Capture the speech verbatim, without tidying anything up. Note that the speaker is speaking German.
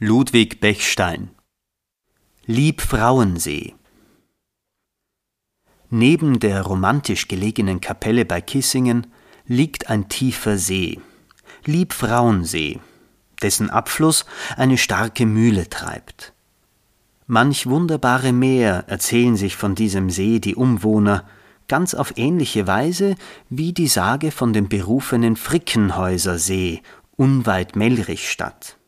Ludwig Bechstein. Liebfrauensee. Neben der romantisch gelegenen Kapelle bei Kissingen liegt ein tiefer See, Liebfrauensee, dessen Abfluss eine starke Mühle treibt. Manch wunderbare mehr erzählen sich von diesem See die Umwohner, ganz auf ähnliche Weise wie die Sage von dem berufenen Frickenhäuser See unweit Mellrichstadt.